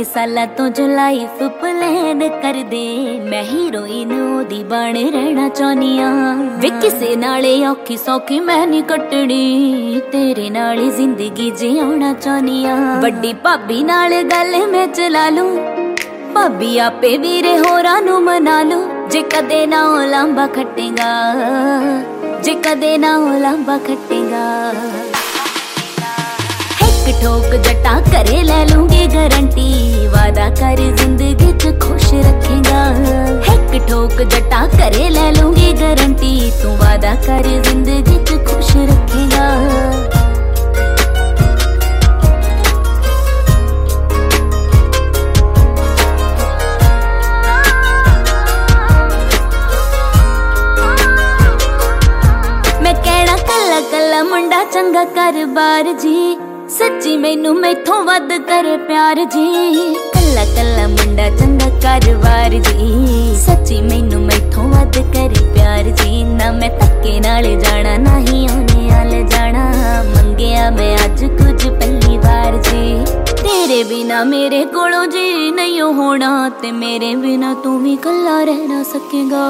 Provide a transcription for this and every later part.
साला तो जो लाइफ प्लान कर दे, मैं हीरोइन ओदी बन रहना चाहनिया वे किसे नाले औखी सौखी मैं नहीं कटनी, तेरे नाले जिंदगी जियाना चाहनिया। बड़ी भाभी नाल गल मैं चला लूं, भाभी आपे वीरे होरां नू मना लूं, जे कदे ना लांबा खटेगा, जे कदे ना लांबा खटेगा। एक ठोक जटा करे ले लूंगी गारंटी, वादा कर जिंदगी च खुश रखेगा। एक ठोक जटा करे ले लूंगी गारंटी, तू वादा कर जिंदगी च खुश रखेगा। मैं कहना कला कला मुंडा चंगा कर बार जी, सच्ची मैनू मैथों वध करे प्यार जी। कला कला मुंडा चंगा कारोबार जी, सच्ची मैनू मैथों वध करे प्यार जी। ना मैं धक्के नाल जाना, ना ही ओने आल जाना, मंगया मैं अज कुछ पहली बार जी। तेरे बिना मेरे कोलों जी नहीं होना, ते मेरे बिना तू भी कला रह ना सकेगा।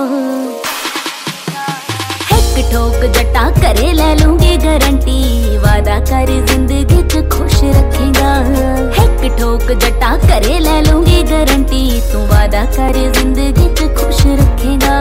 एक ठोक जटा करे ले लूंगी गारंटी, वादा कर जिंदगी च खुश रखेगा। एक ठोक जटा करे ले लूंगी गारंटी, तू वादा कर जिंदगी च खुश रखेगा।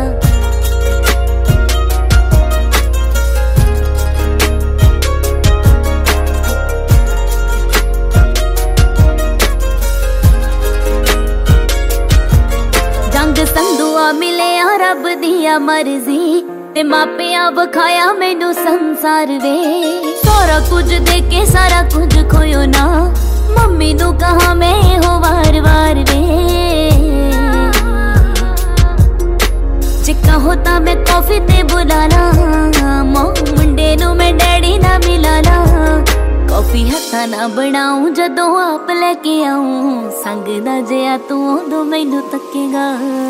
जंग संधुआ मिले रब दिया मर्जी, ते मापिया बखाया मैनू संसार वे। सारा कुछ देके सारा कुछ खोयो ना, मम्मी नू कहा मैं हो वार वार वे। जे कहो ता मैं कॉफी ते बुलाना, मुंडे नू मैं डैडी ना मिलाना। कॉफी हथा ना बनाऊं जदों आप लेके आऊं, संग दा जिया तू उदों मैनू तकेगा।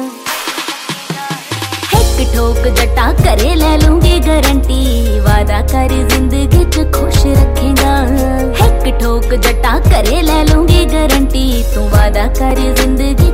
एक ठोक जटा करे ले लूंगी गारंटी, वादा कर जिंदगी च खुश रखेगा। एक ठोक जटा करे ले लूंगी गारंटी, तू वादा कर जिंदगी